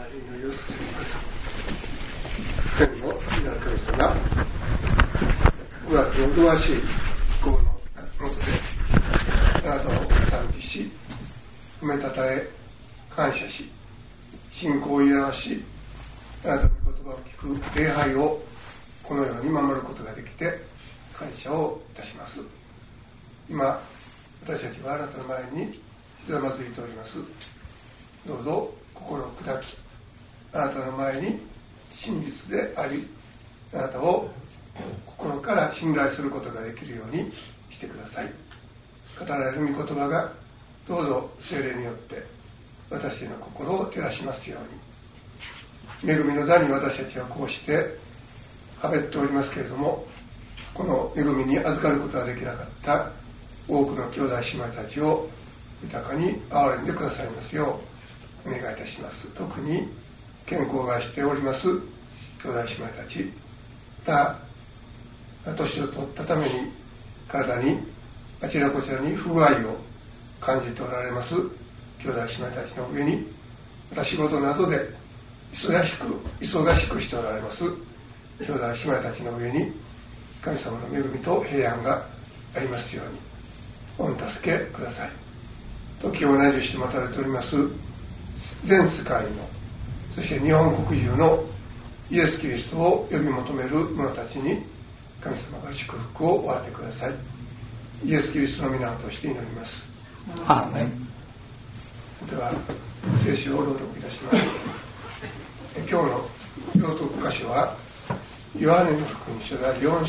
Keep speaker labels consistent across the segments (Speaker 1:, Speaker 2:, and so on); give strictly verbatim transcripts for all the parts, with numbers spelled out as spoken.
Speaker 1: 祈りをさせます。天の皆の神様、ごがつの麗しい気候のもとであなたを賛美し、褒めたたえ、感謝し、信仰を表し、あなたの言葉を聞く礼拝をこのように守ることができて感謝をいたします。今私たちはあなたの前にひざまずいております。どうぞ心を砕き、あなたの前に真実であり、あなたを心から信頼することができるようにしてください。語られる御言葉がどうぞ聖霊によって私の心を照らしますように。恵みの座に私たちはこうしてはべっておりますけれども、この恵みに預かることができなかった多くの兄弟姉妹たちを豊かに憐れんでくださいますようお願いいたします。特に健康がしております兄弟姉妹たち、また年を取ったために体にあちらこちらに不具合を感じておられます兄弟姉妹たちの上に、また仕事などで忙しく忙しくしておられます兄弟姉妹たちの上に神様の恵みと平安がありますようにお助けください。時を同じして待たれております全世界の、そして日本国中のイエス・キリストを呼び求める者たちに神様が祝福をお与えください。イエス・キリストの皆を通して祈ります。
Speaker 2: アーメン。
Speaker 1: では聖書を朗読いたします。今日の朗読箇所はヨハネの福音書第よん章、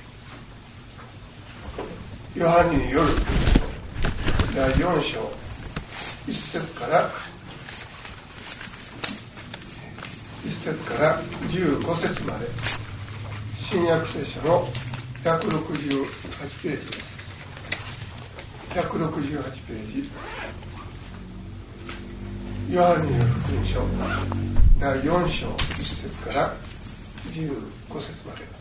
Speaker 1: ヨハネによる第よん章いっ節からいっ節からじゅうご節まで、新約聖書のひゃくろくじゅうはちページです。ひゃくろくじゅうはちページ、ヨハネによる福音書第よん章いっ節からじゅうご節まで。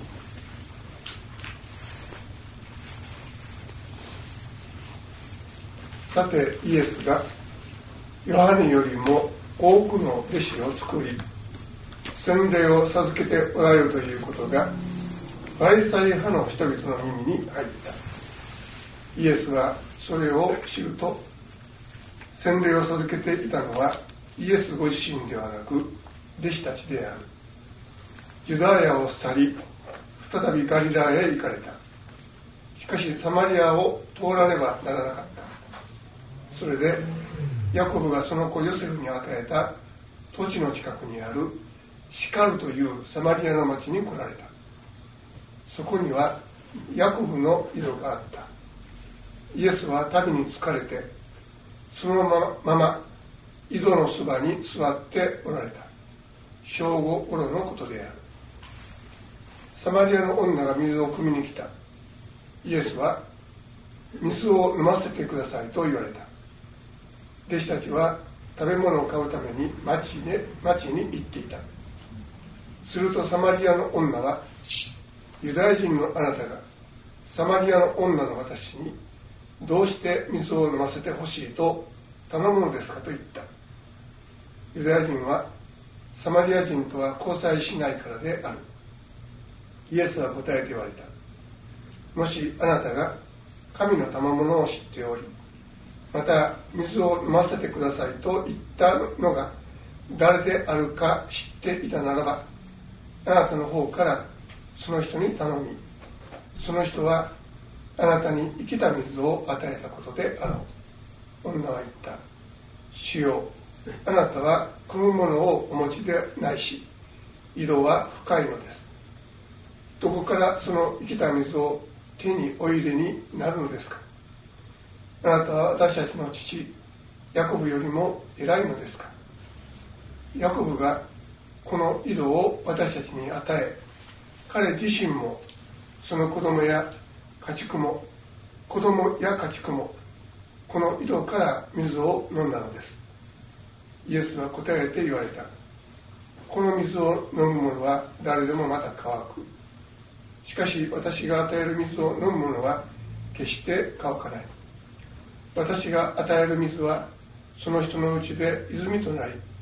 Speaker 1: さてイエスがヨハネよりも多くの弟子を作り洗礼を授けておられるということがバリサイ派の人々の耳に入った。イエスはそれを知ると、洗礼を授けていたのはイエスご自身ではなく弟子たちである。ユダヤを去り再びガリラへ行かれた。しかしサマリアを通らねばならなかった。それでヤコブがその子ヨセフに与えた土地の近くにあるシカルというサマリアの町に来られた。そこにはヤコブの井戸があった。イエスは旅に疲れてそのまま井戸のそばに座っておられた。正午頃のことである。サマリアの女が水を汲みに来た。イエスは水を飲ませてくださいと言われた。弟子たちは食べ物を買うために町に、町に行っていた。するとサマリアの女は、ユダヤ人のあなたがサマリアの女の私にどうして水を飲ませてほしいと頼むのですかと言った。ユダヤ人はサマリア人とは交際しないからである。イエスは答えて言われた。もしあなたが神の賜物を知っており、また水を飲ませてくださいと言ったのが誰であるか知っていたならば、あなたの方からその人に頼み、その人はあなたに生きた水を与えたことであろう。女は言った。主よ、あなたは汲むものをお持ちでないし、井戸は深いのです。どこからその生きた水を手にお入れになるのですか。あなたは私たちの父ヤコブよりも偉いのですか。ヤコブがこの井戸を私たちに与え、彼自身もその子供や家畜も子供や家畜もこの井戸から水を飲んだのです。イエスは答えて言われた。この水を飲む者は誰でもまた乾く。しかし私が与える水を飲む者は決して乾かない。私が与える水はその人のうちで泉となり、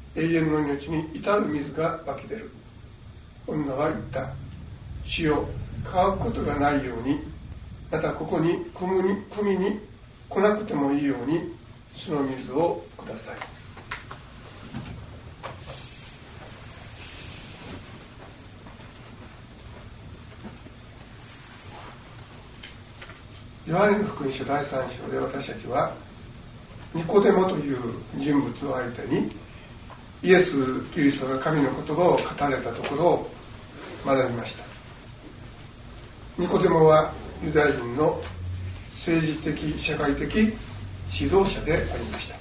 Speaker 1: 永遠の命に至る水が湧き出る。女は言った。主よ、乾くことがないように、またここに汲みに、汲みに来なくてもいいように、その水をください。ヨハネの福音書だいさん章で私たちはニコデモという人物を相手にイエス・キリストが神の言葉を語られたところを学びました。ニコデモはユダヤ人の政治的社会的指導者でありました。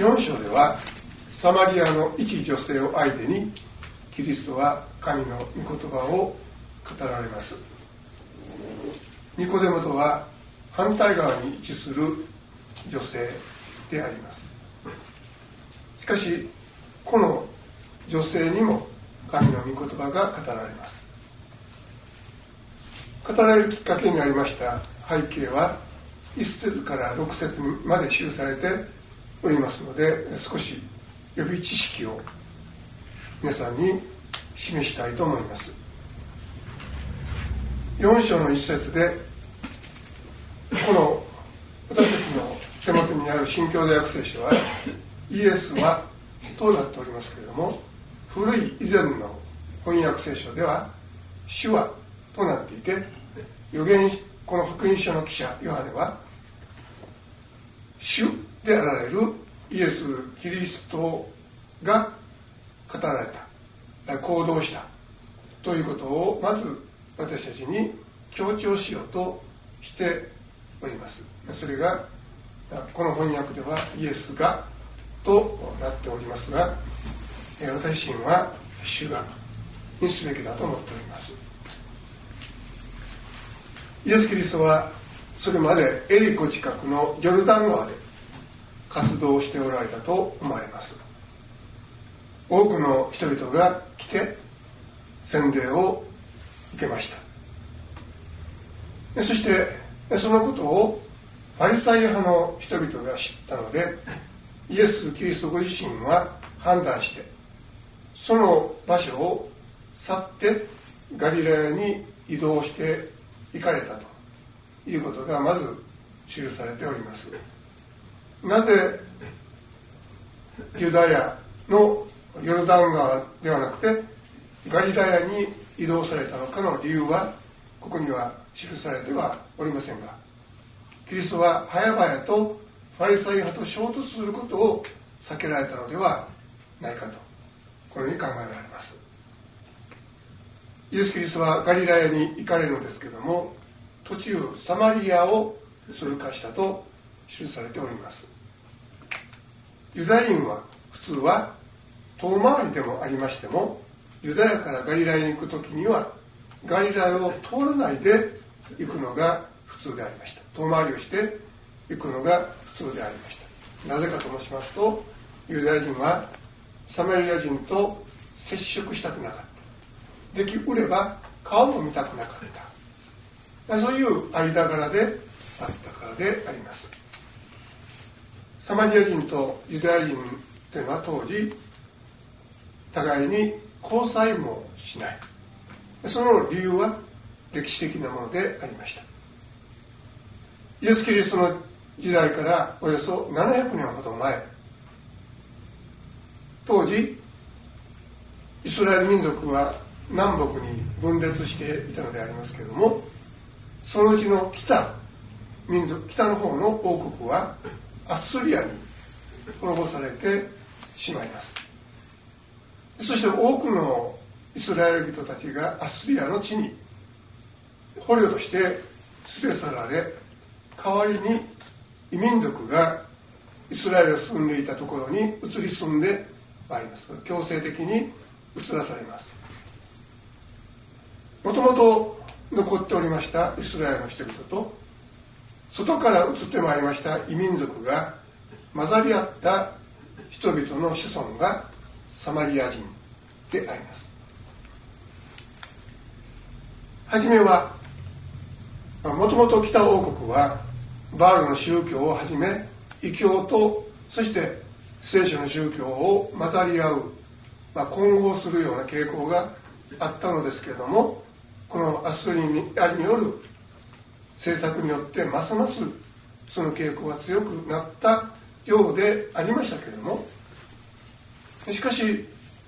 Speaker 1: よん章ではサマリアの一女性を相手にキリストは神の御言葉を語られます。ニコデモとは反対側に位置する女性であります。しかしこの女性にも神の御言葉が語られます。語られるきっかけになりました背景はいち節からろく節まで記されておりますので、少し予備知識を皆さんに示したいと思います。よん章のいち節でこの私たちの手元にある新共同訳聖書はイエスはとなっておりますけれども、古い以前の翻訳聖書では主はとなっていて、預言この福音書の記者ヨハネは主であられるイエス・キリストが語られた、行動したということをまず私たちに強調しようとしております。それがこの翻訳ではイエスがとなっておりますが、私自身は主がにすべきだと思っております。イエス・キリストはそれまでエリコ近くのヨルダン川で活動しておられたと思われます。多くの人々が来て洗礼を受けました。そしてそのことをファリサイ派の人々が知ったので、イエス・キリストご自身は判断してその場所を去ってガリラヤに移動して行かれたということがまず記されております。なぜユダヤのヨルダン川ではなくてガリラヤに移動されたのかの理由はここには記されてはおりませんが、キリストは早々とファリサイ派と衝突することを避けられたのではないかとこのように考えられます。イエス・キリストはガリラヤに行かれるのですけれども、途中サマリアを通過したと記されております。ユダヤ人は普通は遠回りでもありましても、ユダヤからガリラヤに行くときにはガリラヤを通らないで行くのが普通でありました。遠回りをして行くのが普通でありました。なぜかと申しますと、ユダヤ人はサマリア人と接触したくなかった。できうれば顔も見たくなかった。そういう間柄であったからであります。サマリア人とユダヤ人というのは当時互いに交際もしない。その理由は歴史的なものでありました。イエス・キリストの時代からおよそななひゃくねんほど前、当時イスラエル民族は南北に分裂していたのでありますけれども、そのうちの北民族北の方の王国はアッスリアに滅ぼされてしまいます。そして多くのイスラエル人たちがアッスリアの地に捕虜として連れ去られ、代わりに異民族がイスラエルが住んでいたところに移り住んでまいります。強制的に移らされます。もともと残っておりましたイスラエルの人々と外から移ってまいりました異民族が混ざり合った人々の子孫がサマリア人であります。はじめはもともと北王国はバールの宗教をはじめ異教とそして聖書の宗教を混ざり合う、まあ、混合するような傾向があったのですけれども、このアッソリアによる政策によってますますその傾向が強くなったようでありましたけれども、しかし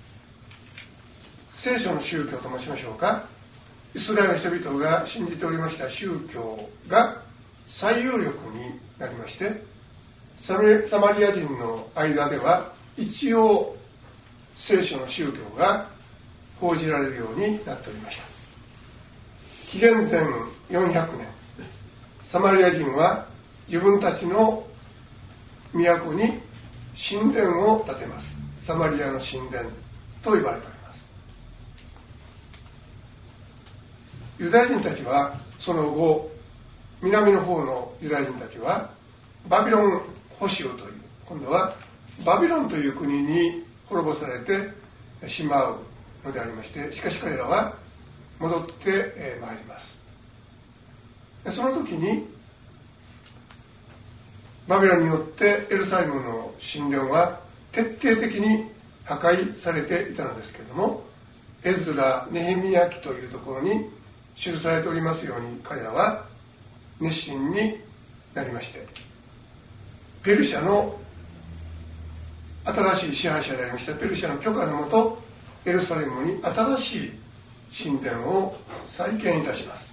Speaker 1: 聖書の宗教と申しましょうか、イスラエルの人々が信じておりました宗教が最有力になりまして、サマリア人の間では一応聖書の宗教が報じられるようになっておりました。紀元前よんひゃくねん、サマリア人は自分たちの都に神殿を建てます。サマリアの神殿と呼ばれております。ユダヤ人たちはその後、南の方のユダヤ人たちはバビロン捕囚という、今度はバビロンという国に滅ぼされてしまうのでありまして、しかし彼らは戻ってまいります。その時にバビロンによってエルサレムの神殿は徹底的に破壊されていたのですけれども、エズラ・ネヘミヤ記というところに記されておりますように、彼らは熱心になりまして、ペルシャの新しい支配者でありましたペルシャの許可のもと、エルサレムに新しい神殿を再建いたします。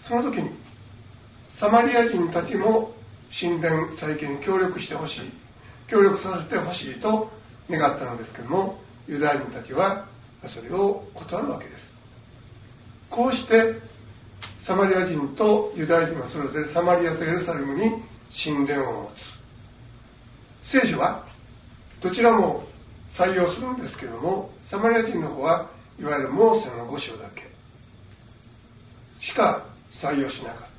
Speaker 1: その時にサマリア人たちも神殿再建に協力してほしい、協力させてほしいと願ったのですけども、ユダヤ人たちはそれを断るわけです。こうしてサマリア人とユダヤ人はそれぞれサマリアとエルサレムに神殿を持つ。聖書はどちらも採用するんですけれども、サマリア人の方はいわゆるモーセの五章だけしか採用しなかった。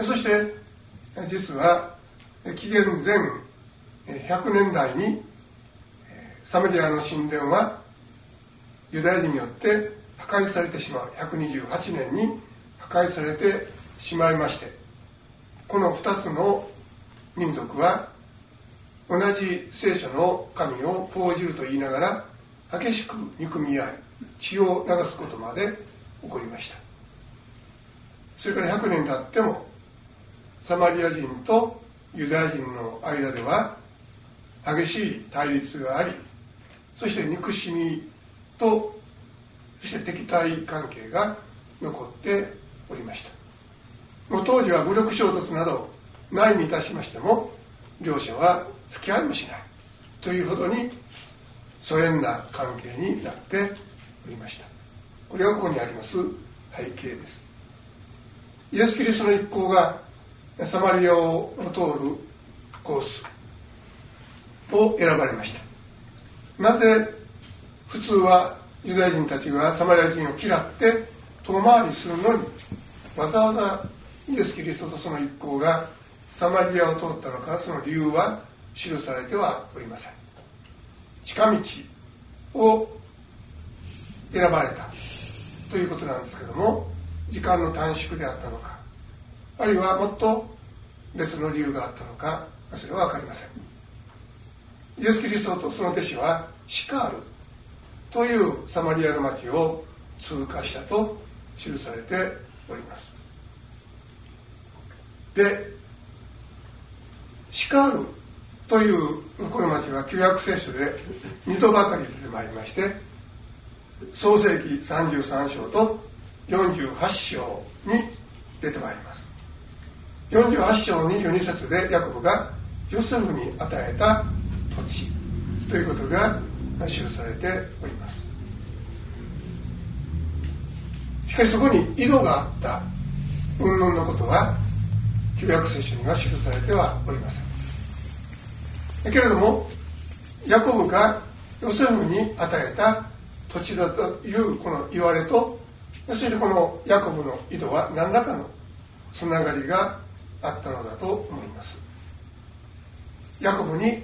Speaker 1: そして実は紀元前ひゃくねんだいにサマリアの神殿はユダヤ人によって破壊されてしまう、ひゃくにじゅうはちねんに破壊されてしまいまして、このふたつの民族は同じ聖書の神を講じると言いながら激しく憎み合い、血を流すことまで起こりました。それからひゃくねん経ってもサマリア人とユダヤ人の間では激しい対立があり、そして憎しみとそして敵対関係が残っておりました。もう当時は武力衝突などないにいたしましても、両者は付き合いもしないというほどに疎遠な関係になっておりました。これがここにあります背景です。イエス・キリストの一行がサマリアを通るコースと選ばれました。なぜ普通はユダヤ人たちがサマリア人を嫌って遠回りするのに、わざわざイエス・キリストとその一行がサマリアを通ったのか、その理由は記されてはおりません。近道を選ばれたということなんですけども、時間の短縮であったのか、あるいはもっと別の理由があったのか、それは分かりません。イエス・キリストとその弟子はシカールというサマリアの町を通過したと記されております。で、シカールというこの町は旧約聖書でにどばかり出てまいりまして、創世記さんじゅうさん章とよんじゅうはち章に出てまいります。よんじゅうはち章にじゅうに節でヤコブがヨセフに与えた土地ということが記されております。しかしそこに井戸があった云々のことは旧約聖書には記されてはおりません。けれどもヤコブがヨセフに与えた土地だというこの言われと、そしてこのヤコブの井戸は何らかのつながりがあったのだと思います。ヤコブに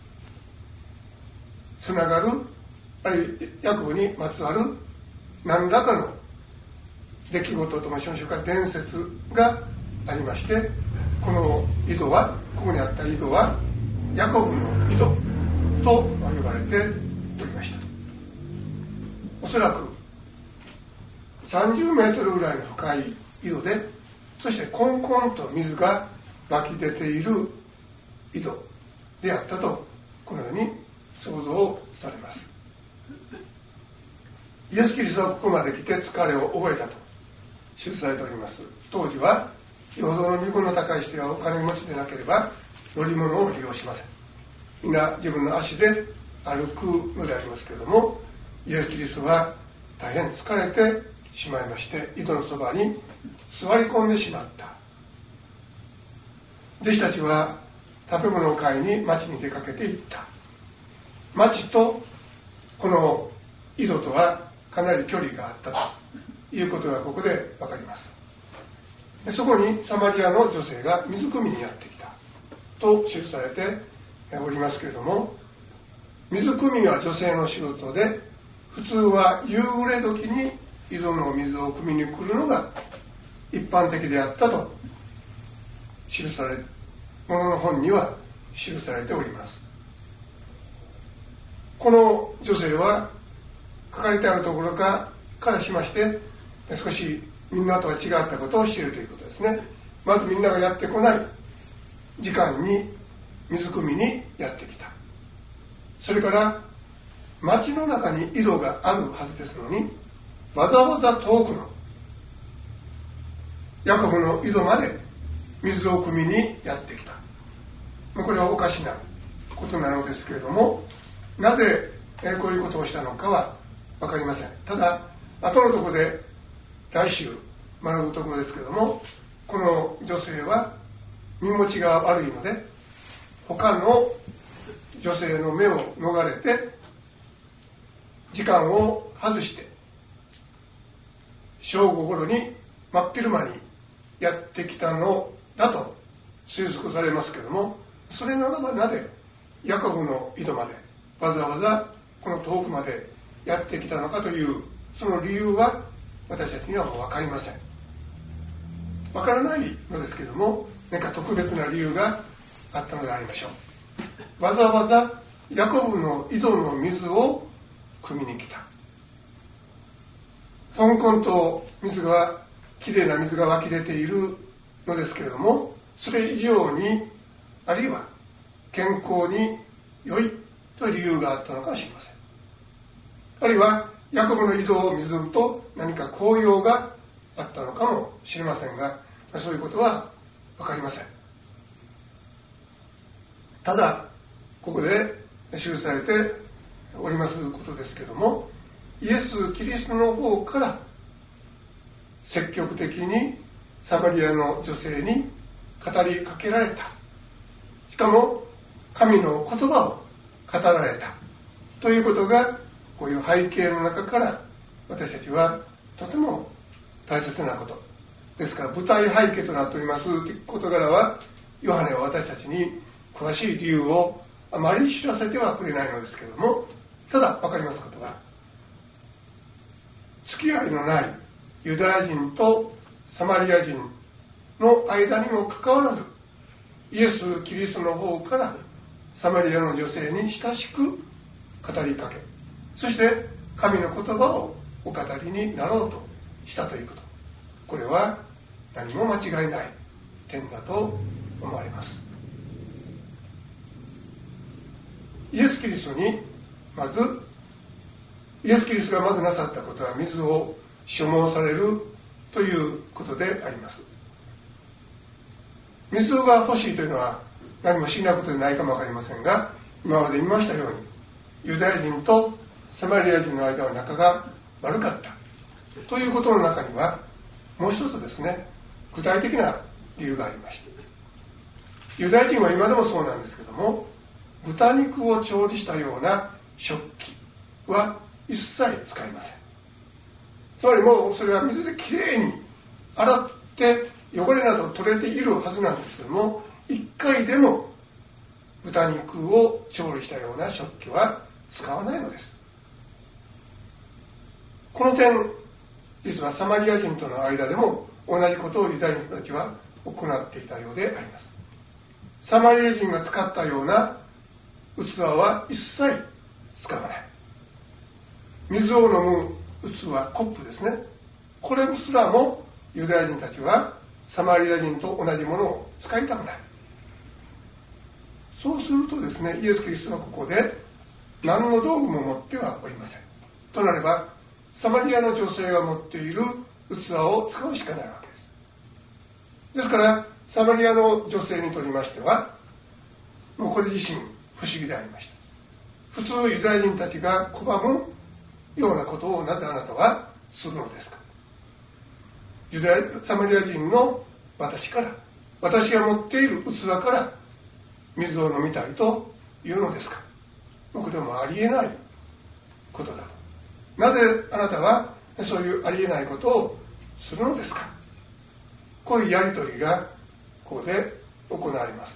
Speaker 1: つながる、あるいはヤコブにまつわる何らかの出来事と申しましょうか、伝説がありまして、この井戸は、ここにあった井戸はヤコブの井戸と呼ばれておりました。おそらくさんじゅうメートルぐらいの深い井戸で、そしてコンコンと水が湧き出ている井戸であったと、このように想像されます。イエス・キリストはここまで来て疲れを覚えたと記されております。当時はよほどの身分の高い人やお金持ちでなければ乗り物を利用しません。皆自分の足で歩くのでありますけれども、イエス・キリストは大変疲れてしまいまして、井戸のそばに座り込んでしまった。弟子たちは食べ物を買いに町に出かけていった。町とこの井戸とはかなり距離があったということがここで分かります。でそこにサマリアの女性が水汲みにやってきたと記されておりますけれども、水汲みは女性の仕事で、普通は夕暮れ時に井戸の水を汲みに来るのが一般的であったと記されものの本には記されております。この女性は書かれてあるところかからしまして少しみんなとは違ったことを知るということですね。まずみんながやってこない時間に水汲みにやってきた。それから町の中に井戸があるはずですのに、わざわざ遠くのヤコブの井戸まで水を汲みにやってきた。これはおかしなことなのですけれども、なぜこういうことをしたのかは分かりません。ただ後のところで来週学ぶところですけれども、この女性は身持ちが悪いので他の女性の目を逃れて時間を外して正午頃に真っ昼間にやってきたのだと推測されますけれども、それならばなぜヤコブの井戸までわざわざこの遠くまでやってきたのかというその理由は私たちにはもう分かりません。分からないのですけれども、何か特別な理由があったのでありましょう。わざわざヤコブの井戸の水を汲みに来た。コンコンと水がきれいな水が湧き出ているのですけれども、それ以上にあるいは健康に良いという理由があったのかもしれません。あるいはヤコブの井戸を水ると何か効用があったのかもしれませんが、そういうことは分かりません。ただここで記されておりますことですけれども、イエス・キリストの方から積極的にサマリアの女性に語りかけられた。しかも神の言葉を語られたということが、こういう背景の中から私たちはとても大切なことですから、舞台背景となっております事柄はヨハネは私たちに詳しい理由をあまり知らせてはくれないのですけれども、ただ分かりますことは、付き合いのないユダヤ人とサマリア人の間にもかかわらず、イエス・キリストの方からサマリアの女性に親しく語りかけ、そして神の言葉をお語りになろうとしたということ、これは何も間違いない点だと思われます。イエス・キリストにまずイエス・キリストがまずなさったことは水を所望されるということであります。水が欲しいというのは何も不思議なことでないかもわかりませんが、今まで見ましたようにユダヤ人とサマリア人の間の仲が悪かったということの中にはもう一つですね、具体的な理由がありました。ユダヤ人は今でもそうなんですけども、豚肉を調理したような食器は一切使いません。つまりもうそれは水できれいに洗って汚れなど取れているはずなんですけども、一回でも豚肉を調理したような食器は使わないのです。この点、実はサマリア人との間でも同じことをユダヤ人たちは行っていたようであります。サマリア人が使ったような器は一切使わない。水を飲む器、コップですね。これすらもユダヤ人たちはサマリア人と同じものを使いたくない。そうするとですね、イエス・キリストはここで何の道具も持ってはおりません。となれば、サマリアの女性が持っている器を使うしかないわけです。ですから、サマリアの女性にとりましては、もうこれ自身不思議でありました。普通ユダヤ人たちが拒むようなことをなぜあなたはするのですか。ユダヤサマリア人の私から、私が持っている器から水を飲みたいというのですか。これはもうありえないことだと。なぜあなたはそういうありえないことをするのですか。こういうやりとりがここで行われます。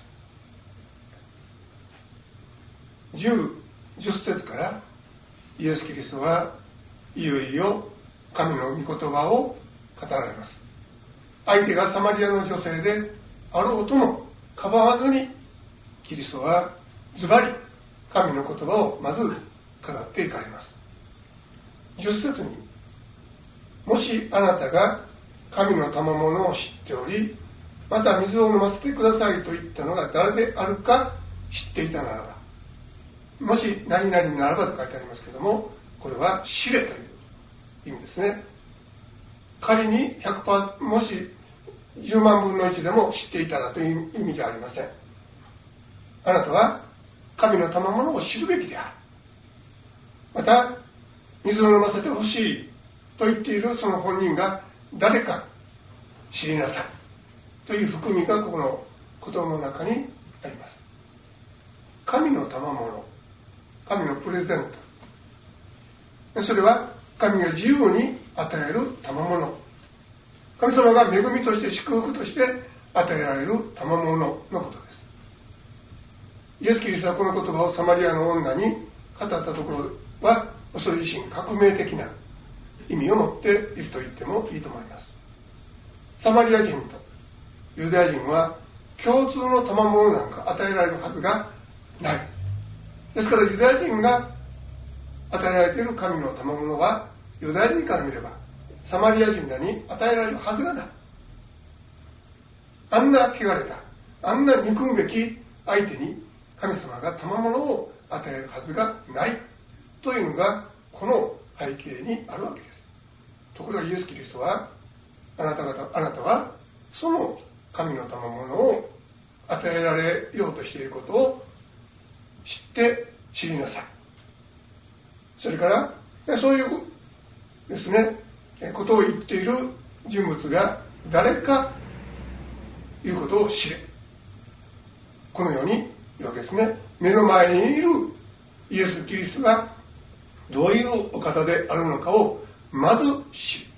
Speaker 1: じゅう、じゅっ節からイエス・キリストはいよいよ神の御言葉を語られます。相手がサマリアの女性であろうとも構わずに、キリストはズバリ神の言葉をまず語っていかれます。じゅっ節に、もしあなたが神の賜物を知っており、また水を飲ませてくださいと言ったのが誰であるか知っていたならば、もし何々ならばと書いてありますけれども、これは知れという意味ですね。仮に ひゃくパーセント、もしじゅうまんぶんのいちでも知っていたらという意味じゃありません。あなたは神の賜物を知るべきである。また、水を飲ませてほしいと言っているその本人が誰か知りなさいという含みがここの言葉の中にあります。神の賜物、神のプレゼント、それは神が自由に与える賜物、神様が恵みとして祝福として与えられる賜物のことです。イエス・キリストはこの言葉をサマリアの女に語ったところは、それ自身革命的な意味を持っていると言ってもいいと思います。サマリア人とユダヤ人は共通の賜物なんか与えられるはずがない。ですからユダヤ人が与えられている神の賜物は、ユダヤ人から見ればサマリア人らに与えられるはずがない。あんな汚れた、あんな憎むべき相手に神様が賜物を与えるはずがないというのがこの背景にあるわけです。ところがイエス・キリストは、あなた方、あなたはその神の賜物を与えられようとしていることを知って知りなさい。それからそういうですね、ことを言っている人物が誰かいうことを知れ。このように言うわけですね。目の前にいるイエス・キリストがどういうお方であるのかをまず知る。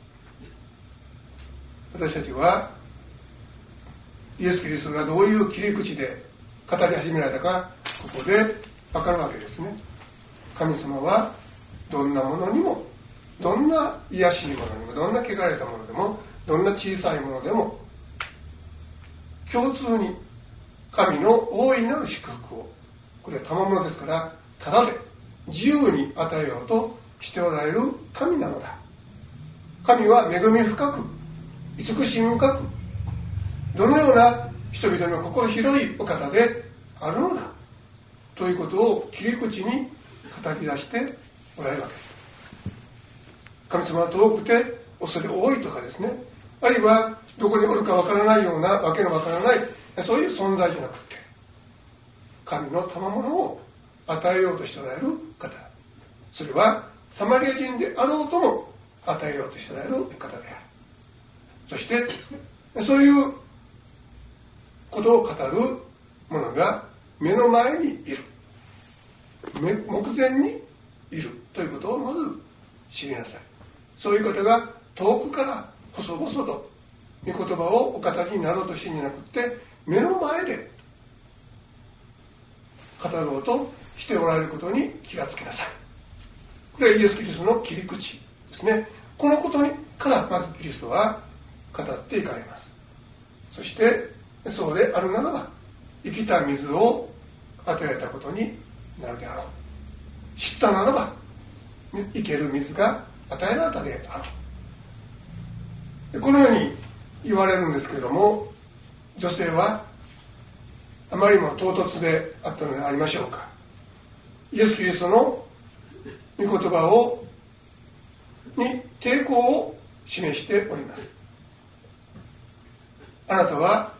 Speaker 1: 私たちはイエス・キリストがどういう切り口で語り始められたか、ここで分かるわけですね。神様はどんなものにも、どんな癒しいものにも、どんな汚れたものでも、どんな小さいものでも、共通に神の大いなる祝福を、これは賜物ですから、ただで自由に与えようとしておられる神なのだ。神は恵み深く、慈しみ深く、どのような人々の心広いお方であるのだということを切り口に語り出しておられるわけです。神様は遠くて恐れ多いとかですね、あるいはどこにおるかわからないような、わけのわからない、そういう存在じゃなくて、神の賜物を与えようとしておられる方、それはサマリア人であろうとも与えようとしておられる方である。そしてそういうことを語る者が目の前にいる、目前にいるということをまず知りなさい。そういう方が遠くから細々と御言葉をお語りになろうとしてんじゃなくて、目の前で語ろうとしておられることに気がつきなさい。これはイエス・キリストの切り口ですね。このことにからまずキリストは語っていかれます。そしてそうであるならば、生きた水を与えたことになるであろう。知ったならば生ける水が与えられたであろう。でこのように言われるんですけれども、女性はあまりにも唐突であったのでありましょうか。イエス・キリストの御言葉をに抵抗を示しております。あなたは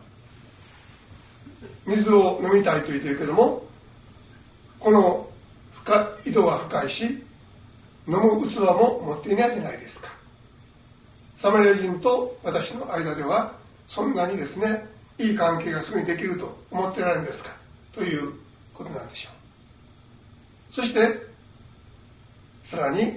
Speaker 1: 水を飲みたいと言っているけども、この深井戸は深いし、飲む器も持っていないじゃないですか。サマリア人と私の間ではそんなにですね、いい関係がすぐにできると思ってられるんですかということなんでしょう。そしてさらに、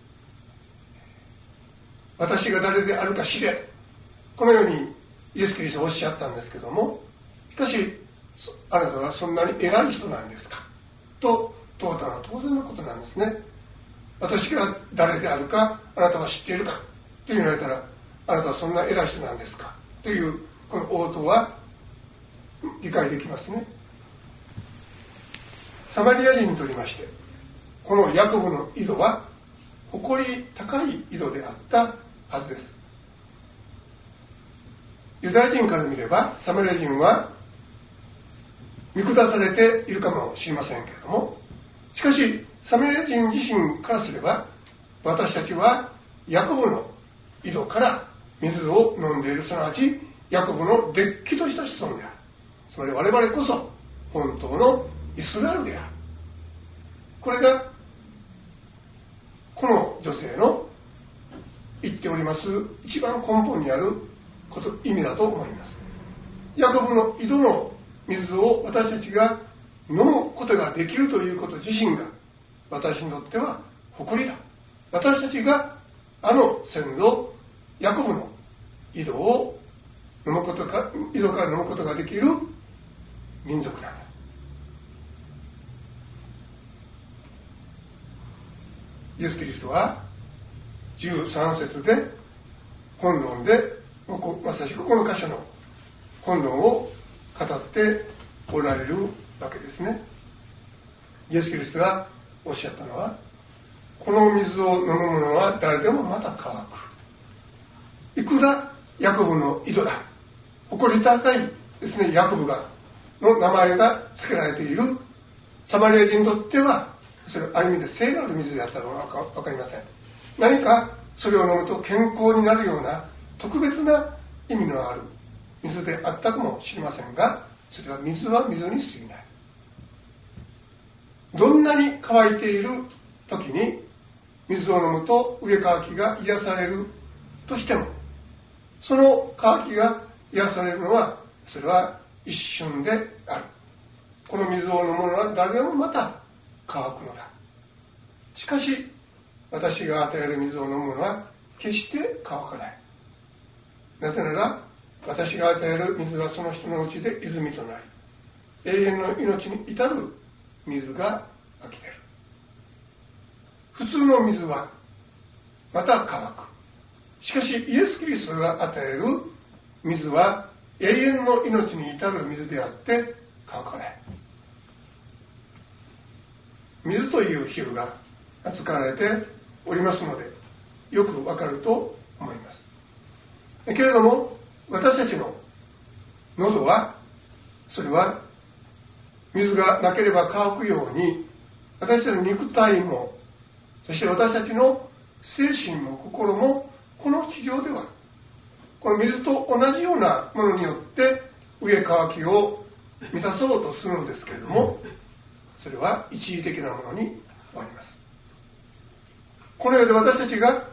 Speaker 1: 私が誰であるか知れ、このようにイエス・キリストはおっしゃったんですけども、しかしあなたはそんなに偉い人なんですかと問うたのは当然のことなんですね。私が誰であるかあなたは知っているかと言われたら、あなたはそんな偉い人なんですかというこの応答は理解できますね。サマリア人にとりまして、このヤコブの井戸は誇り高い井戸であったはずです。ユダヤ人から見ればサマリア人は見下されているかもしれませんけれども、しかしサマリア人自身からすれば、私たちはヤコブの井戸から水を飲んでいる、すなわちヤコブのれっきとした子孫である。つまり我々こそ本当のイスラエルである。これがこの女性の言っております一番根本にあること意味だと思います。ヤコブの井戸の水を私たちが飲むことができるということ自身が私にとっては誇りだ。私たちがあの先祖ヤコブの井戸を飲むことか井戸から飲むことができる民族なんだ。イエス・キリストはじゅうさん節で本論でまさしくこの箇所の本論を語っておられるわけですね。イエス・キリストがおっしゃったのは、この水を飲む者は誰でもまた乾く。いくらヤコブの井戸だ、誇り高いですね、ヤコブがの名前が付けられているサマリア人にとっては、それはある意味で聖なる水であったのは分かりません。何かそれを飲むと健康になるような特別な意味のある水であったかもしれませんが、それは水は水に過ぎない。どんなに乾いている時に水を飲むと上乾きが癒されるとしても、その乾きが癒されるのはそれは一瞬である。この水を飲むのは誰でもまた乾くのだ。しかし私が与える水を飲むのは決して乾かない。なぜなら私が与える水はその人のうちで泉となり、永遠の命に至る水が湧き出る。普通の水はまた乾く。しかしイエス・キリストが与える水は永遠の命に至る水であって乾かない。水という比喩が扱われておりますので、よくわかると思います。けれども私たちの喉は、それは水がなければ乾くように、私たちの肉体も、そして私たちの精神も心も、この地上ではこの水と同じようなものによって上乾きを満たそうとするのですけれども、それは一時的なものに終わります。この世で私たちが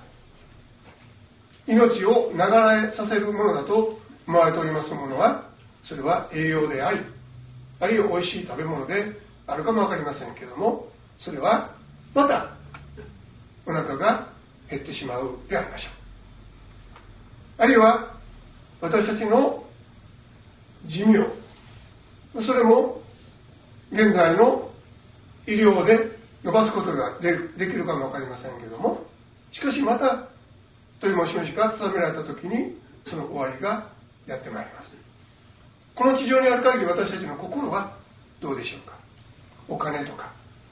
Speaker 1: 命を流れさせるものだと思われておりますものは、それは栄養であり、あるいは美味しい食べ物であるかもわかりませんけれども、それはまたお腹が減ってしまうでありましょう。あるいは私たちの寿命、それも現在の医療で伸ばすことができるかもわかりませんけれども、しかしまたというもしもしが定められた時にその終わりがやってまいります。この地上にある限り私たちの心はどうでしょうか。お金とか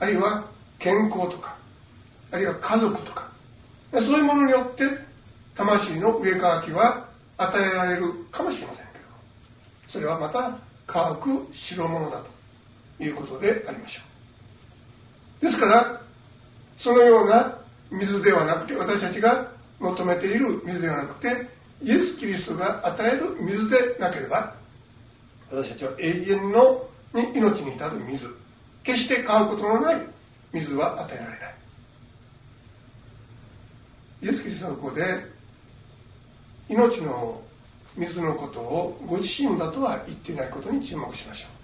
Speaker 1: あるいは健康とか、あるいは家族とか、そういうものによって魂の上乾きは与えられるかもしれませんけど、それはまた乾く代物だということでありましょう。ですからそのような水ではなくて、私たちが求めている水ではなくて、イエス・キリストが与える水でなければ、私たちは永遠のに命に至る水、決して乾くことのない水は与えられない。イエス・キリストはここで命の水のことをご自身だとは言っていないことに注目しましょ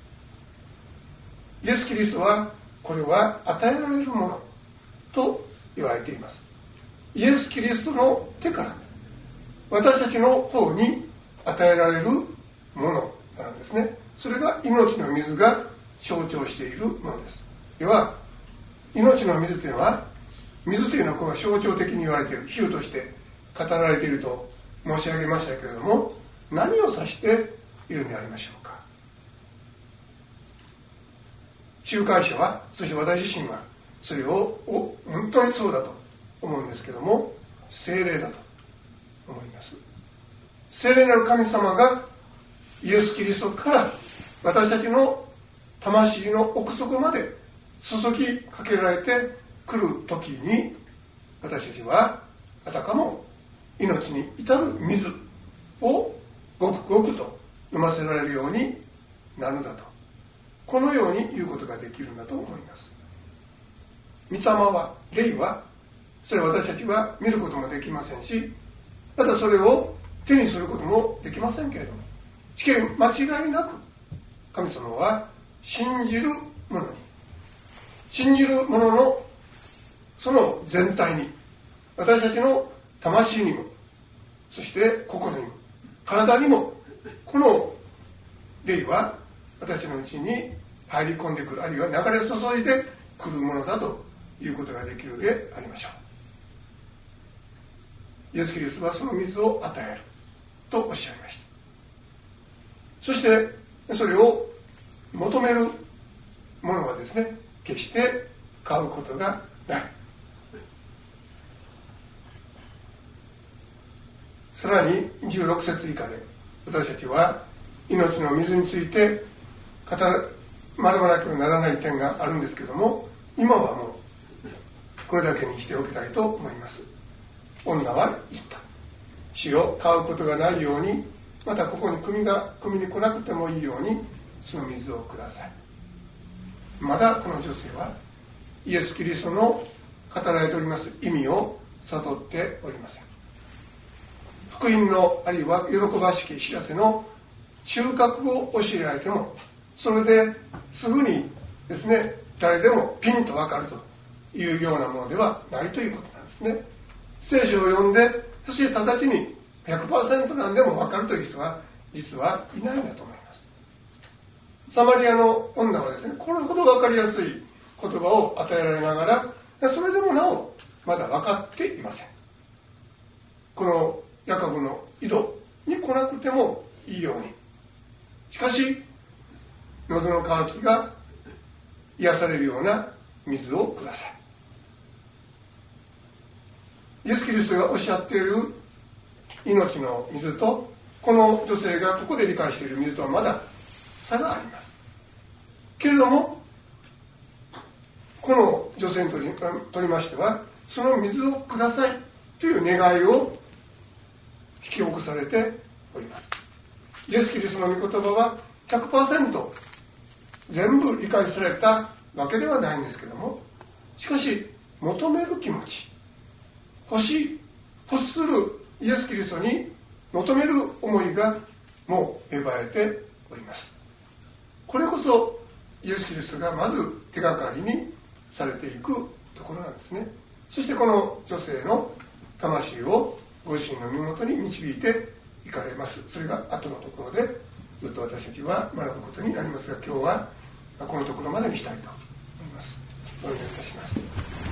Speaker 1: う。イエス・キリストはこれは与えられるものと言われています。イエス・キリストの手から私たちの方に与えられるものなんですね。それが命の水が象徴しているものです。では、命の水というのは、水というのはこれは象徴的に言われている、比喩として語られていると申し上げましたけれども、何を指しているのでありましょうか。仲介者は、そして私自身はそれをお本当にそうだと思うんですけども、聖霊だと思います。聖霊なる神様がイエス・キリストから私たちの魂の奥底まで注ぎかけられてくるときに、私たちはあたかも命に至る水をごくごくと飲ませられるようになるのだと、このように言うことができるんだと思います。御霊は、霊は、それは私たちは見ることもできませんし、またそれを手にすることもできませんけれども、しかし間違いなく神様は信じる者に、信じる者のその全体に、私たちの魂にも、そして心にも体にも、この霊は私たちのうちに入り込んでくる、あるいは流れ注いでくるものだということができるでありましょう。イエス・キリストはその水を与えるとおっしゃいました。そしてそれを求める者はですね、決して買うことがない。さらにじゅうろく節以下で、私たちは命の水について語学ばなければならない点があるんですけども、今はもうこれだけにしておきたいと思います。女は言った。主よ、買うことがないように、またここに汲みが汲みに来なくてもいいようにその水をください。まだこの女性はイエス・キリストの語られております意味を悟っておりません。福音のあるいは喜ばしき知らせの中核を教えられても、それですぐにですね、誰でもピンと分かるというようなものではないということなんですね。聖書を読んで、そして直ちに ひゃくパーセント なんでも分かるという人は実はいないんだと思います。サマリアの女はですね、これほど分かりやすい言葉を与えられながら、それでもなおまだ分かっていません。このヤコブの井戸に来なくてもいいように、しかし喉の渇きが癒されるような水をください。イエス・キリストがおっしゃっている命の水と、この女性がここで理解している水とはまだ差があります。けれども、この女性にとり、とりましては、その水をくださいという願いを引き起こされております。イエス・キリストの御言葉は ひゃくパーセント 全部理解されたわけではないんですけども、しかし求める気持ち、欲し、欲するイエス・キリストに求める思いがもう芽生えております。これこそイエス・キリストがまず手がかりにされていくところなんですね。そしてこの女性の魂をご自身の身元に導いていかれます。それが後のところでずっと私たちは学ぶことになりますが、今日はこのところまでにしたいと思います。お願いいたします。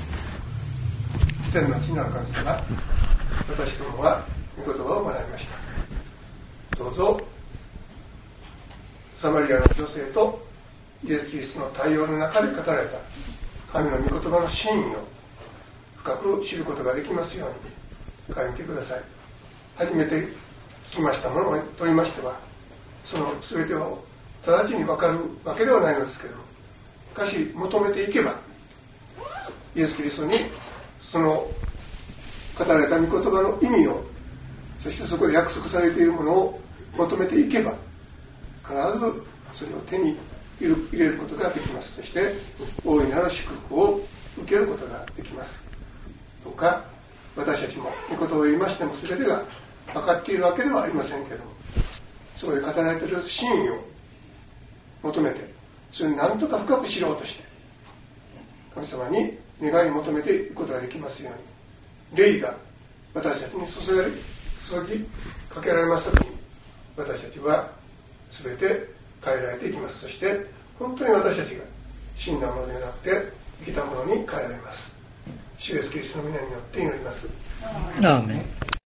Speaker 1: 天の地なる神様、私どもは御言葉を学びました。どうぞサマリアの女性とイエス・キリストの対応の中で語られた神の御言葉の真意を深く知ることができますように書いてください。初めて聞きましたものにとりましては、その全てを直ちに分かるわけではないのですけども、しかし求めていけば、イエス・キリストにその語られた御言葉の意味を、そしてそこで約束されているものを求めていけば、必ずそれを手に入れることができます。そして大いなる祝福を受けることができます。どうか私たちも御言葉を言いましても全てが分かっているわけではありませんけども、そこで語られている真意を求めて、それに何とか深く知ろうとして神様に願い求めていくことができますように、霊が私たちに注がれ注ぎかけられますときに、私たちは全て変えられていきます。そして本当に私たちが死んだものではなくて生きたものに変えられます。主イエスキリストの皆によって祈ります。
Speaker 2: アーメン。